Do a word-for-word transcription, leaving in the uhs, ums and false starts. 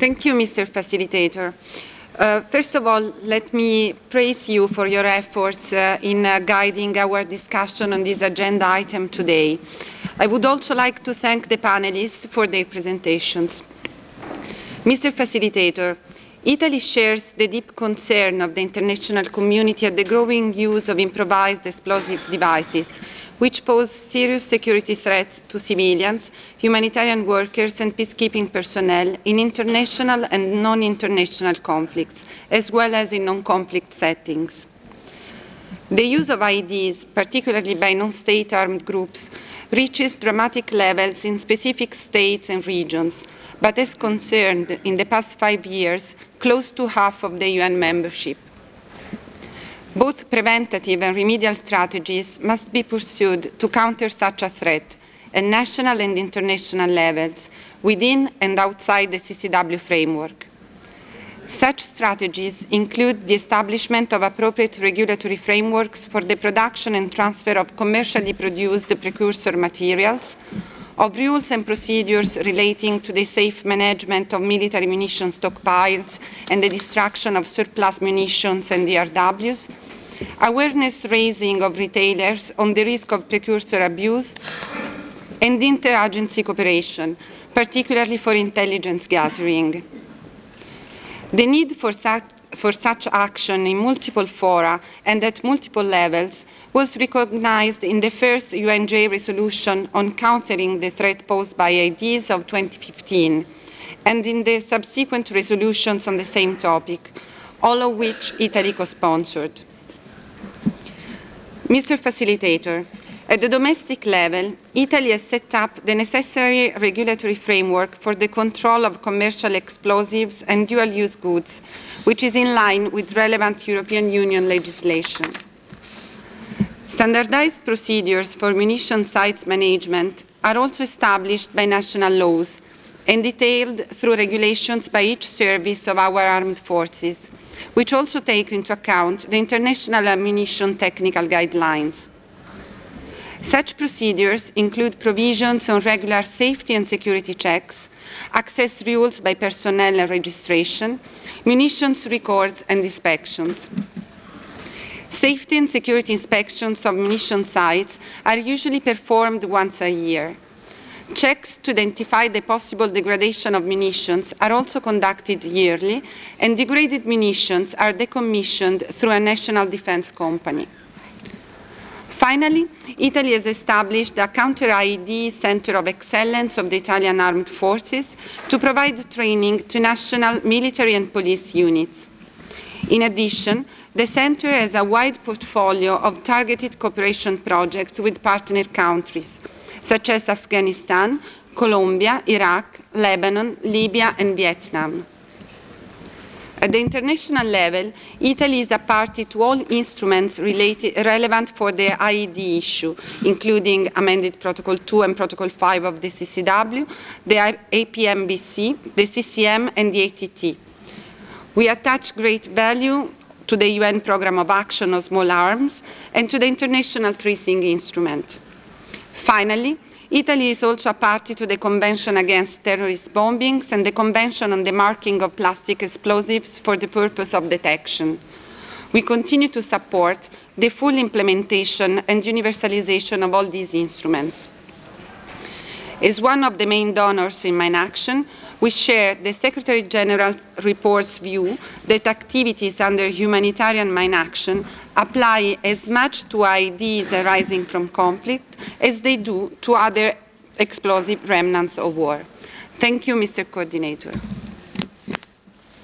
Thank you, Mister Facilitator. Uh, first of all, let me praise you for your efforts uh, in uh, guiding our discussion on this agenda item today. I would also like to thank the panelists for their presentations. Mister Facilitator, Italy shares the deep concern of the international community at the growing use of improvised explosive devices, which pose serious security threats to civilians, humanitarian workers and peacekeeping personnel in international and non-international conflicts, as well as in non-conflict settings. The use of I E Ds, particularly by non-state armed groups, reaches dramatic levels in specific states and regions, but has concerned, in the past five years, close to half of the U N membership. Both preventative and remedial strategies must be pursued to counter such a threat at national and international levels, within and outside the C C W framework. Such strategies include the establishment of appropriate regulatory frameworks for the production and transfer of commercially produced precursor materials, of rules and procedures relating to the safe management of military munition stockpiles and the destruction of surplus munitions and D R Ws, awareness raising of retailers on the risk of precursor abuse, and interagency cooperation, particularly for intelligence gathering. The need for such, for such action in multiple fora and at multiple levels was recognized in the first U N J resolution on countering the threat posed by I E Ds of twenty fifteen, and in the subsequent resolutions on the same topic, all of which Italy co-sponsored. Mister Facilitator, at the domestic level, Italy has set up the necessary regulatory framework for the control of commercial explosives and dual-use goods, which is in line with relevant European Union legislation. Standardized procedures for munition sites management are also established by national laws and detailed through regulations by each service of our armed forces, which also take into account the International Ammunition Technical Guidelines. Such procedures include provisions on regular safety and security checks, access rules by personnel and registration, munitions records and inspections. Safety and security inspections of munition sites are usually performed once a year. Checks to identify the possible degradation of munitions are also conducted yearly, and degraded munitions are decommissioned through a national defense company. Finally, Italy has established a Counter-I E D Center of Excellence of the Italian Armed Forces to provide training to national military and police units. In addition, the Center has a wide portfolio of targeted cooperation projects with partner countries, such as Afghanistan, Colombia, Iraq, Lebanon, Libya, and Vietnam. At the international level, Italy is a party to all instruments related, relevant for the I E D issue, including amended Protocol two and Protocol five of the C C W, the A P M B C, the C C M, and the A T T. We attach great value to the U N Programme of Action on Small Arms and to the International Tracing Instrument. Finally, Italy is also a party to the Convention Against Terrorist Bombings and the Convention on the Marking of Plastic Explosives for the purpose of detection. We continue to support the full implementation and universalization of all these instruments. As one of the main donors in MineAction, we share the Secretary General's report's view that activities under humanitarian mine action apply as much to I E Ds arising from conflict as they do to other explosive remnants of war. Thank you, Mister Coordinator.